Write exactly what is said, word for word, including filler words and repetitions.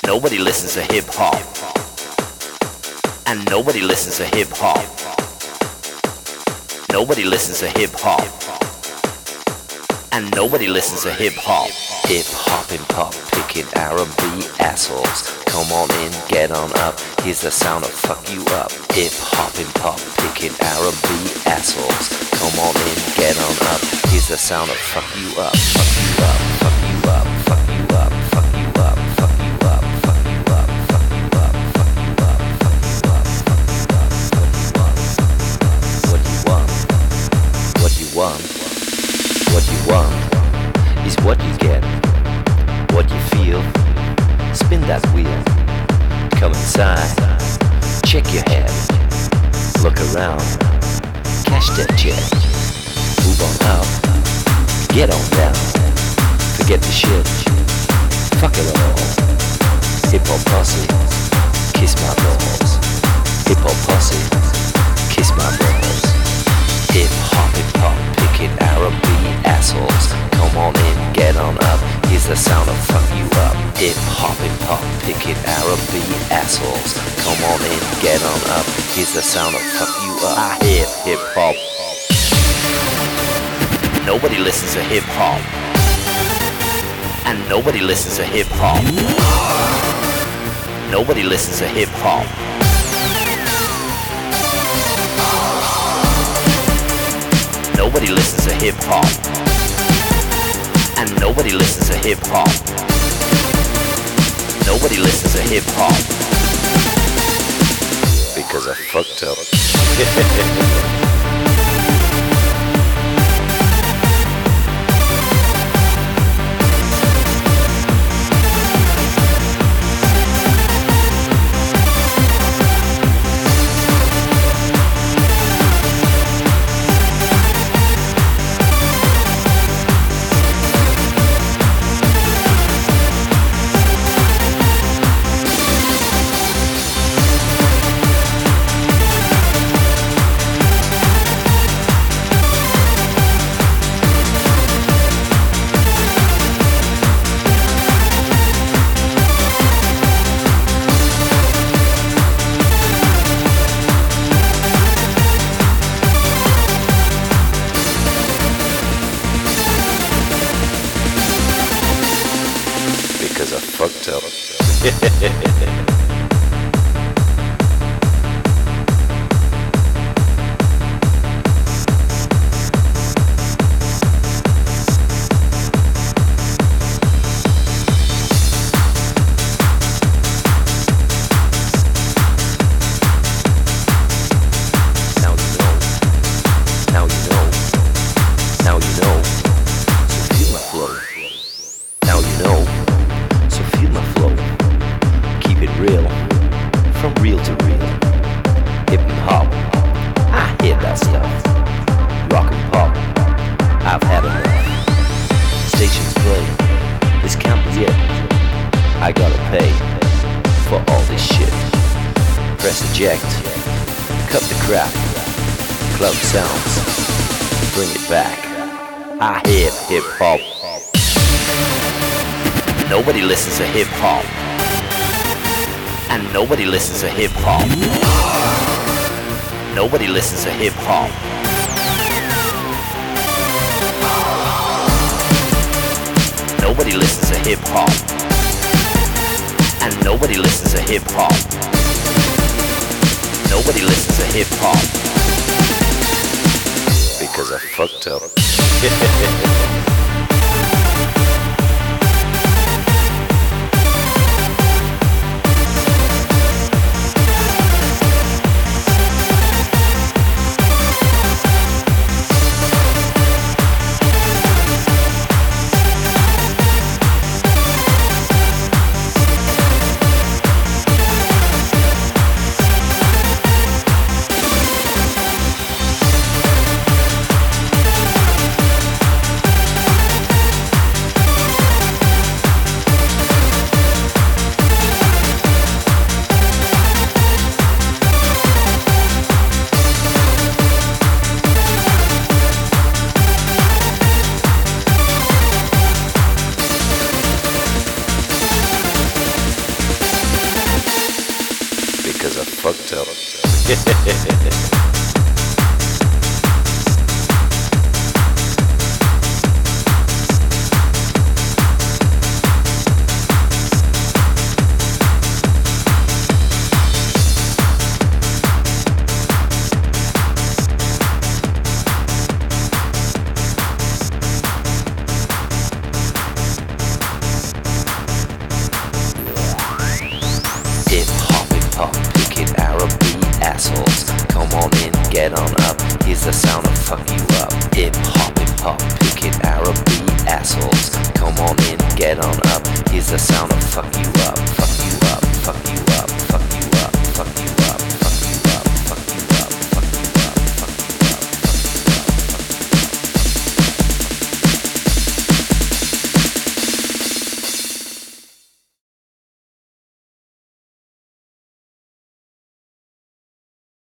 nobody listens to hip hop. And nobody listens to hip hop. Nobody listens to hip hop. And nobody listens to hip hop. Hip hop and pop, picking R and B assholes. Come on in, get on up. Here's the sound of fuck you up. Hip hop and pop, picking R and B assholes. Come on in, get on up. Here's the sound of fuck you up. Fuck you up, fuck you up, fuck you up, fuck you up, fuck you up, fuck you up, fuck you up, fuck you up, fuck you up, fuck you up, fuck you up. What you want? What you want? What you want is what you get. What you feel. Spin that wheel. Come inside. Check your head. Look around. Cash that check. Move on up. Get on down. Forget the shit. Fuck it all. Hip hop posse. Kiss my balls. Hip hop posse. Kiss my balls. Hip hop and pop. Picking R and B assholes. Come on in, get on up. Here's the sound of fuck you up. Hip hop and pop, picking R and B assholes. Come on in, get on up. Here's the sound of fuck you up. I hip hip hop. Nobody listens to hip hop. And nobody listens to hip hop. Nobody listens to hip hop. Nobody listens to hip hop. And nobody listens to hip hop. Nobody listens to hip hop. Because I fucked up. Because I fucked up. Cut the crap. Club sounds. Bring it back. I hip hip hop. Nobody listens to hip hop. And nobody listens to hip hop. Nobody listens to hip hop. Nobody listens to hip hop. And nobody listens to hip hop. Nobody listens to hip hop. Because I fucked up. are fucked up. Get on up, here's the sound of fuck you up. Hip hop, hip hop, picking Arab assholes. Come on in, get on up, here's the sound of fuck you up, fuck you up, fuck you up.